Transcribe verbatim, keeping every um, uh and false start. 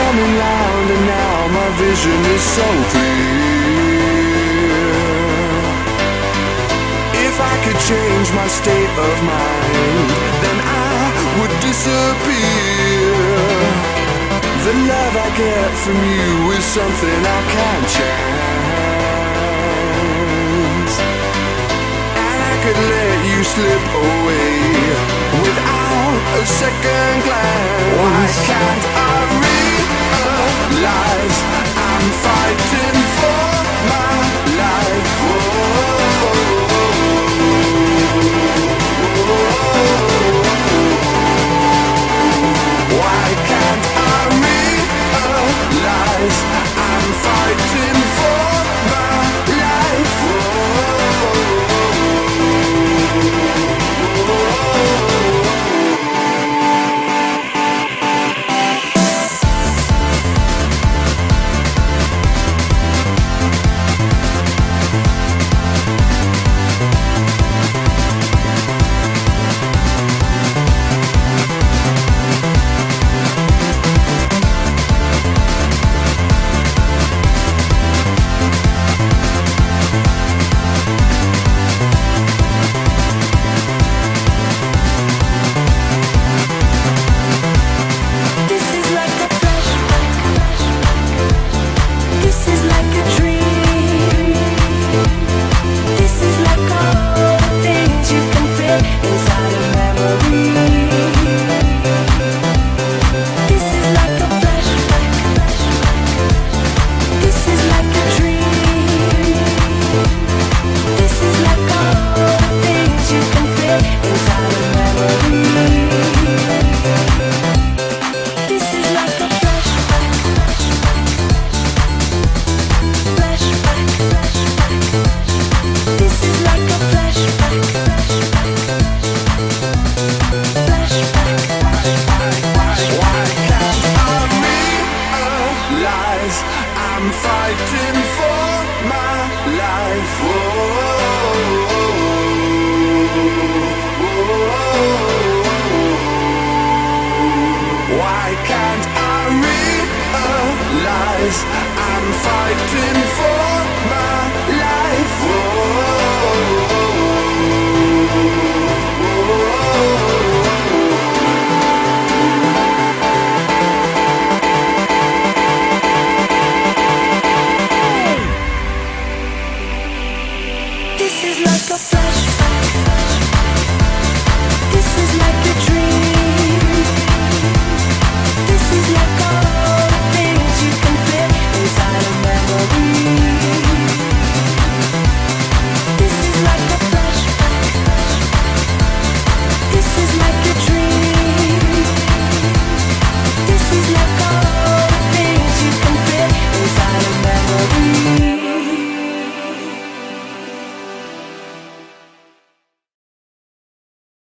coming round, and now my vision is so clear. If I could change my state of mind, then I would disappear. The love I get from you is something I can't chance, and I could let you slip away without a second glance. Why can't I realize I'm fighting for my life? Why can't I realize I'm fighting for my life? I'm fighting for my life. Why can't I realize I'm fighting for my life?